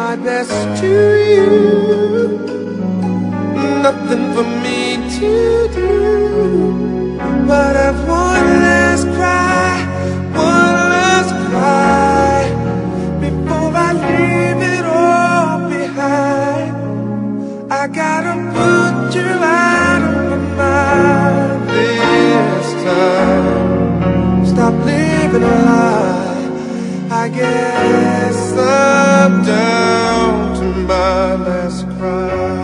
my best to you. Nothing for me to do but have one last cry, one last cry before I leave it all behind. I gotta put you out of my mind this time. Stop living a lie. I guess I'm down to my last cry.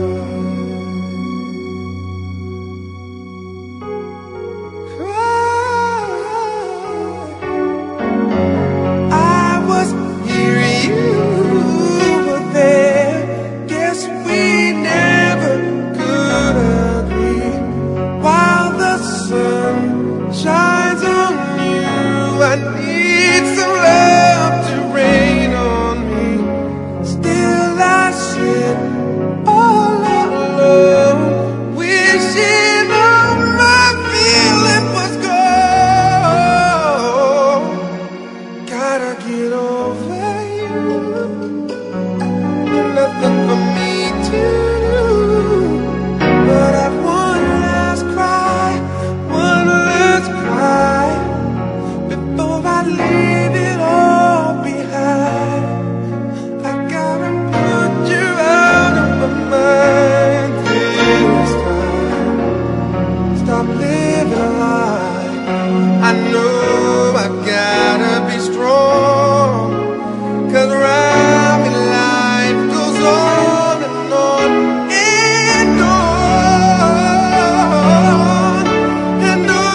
I need some love to rain on me. Still I sit all alone, wishing all my feeling was gone. Gotta get over you. Nothing for me to do but have one last cry, one last cry before I leave it all behind. I gotta put you out of my mind this time. Stop living a lie. I know I gotta be strong, 'cause around me life goes on and on and on and on.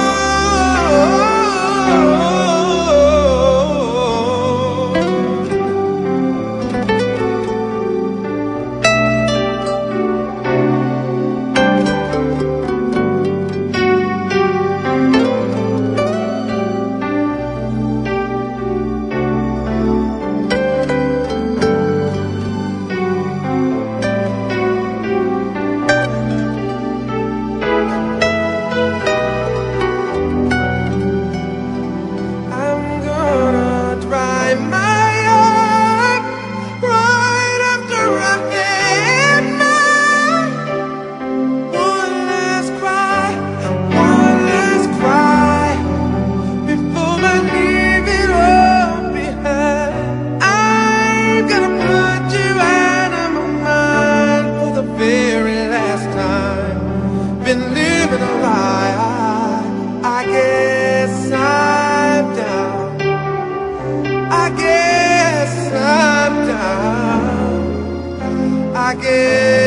Been living a lie. I guess I'm down. I guess I'm down. I guess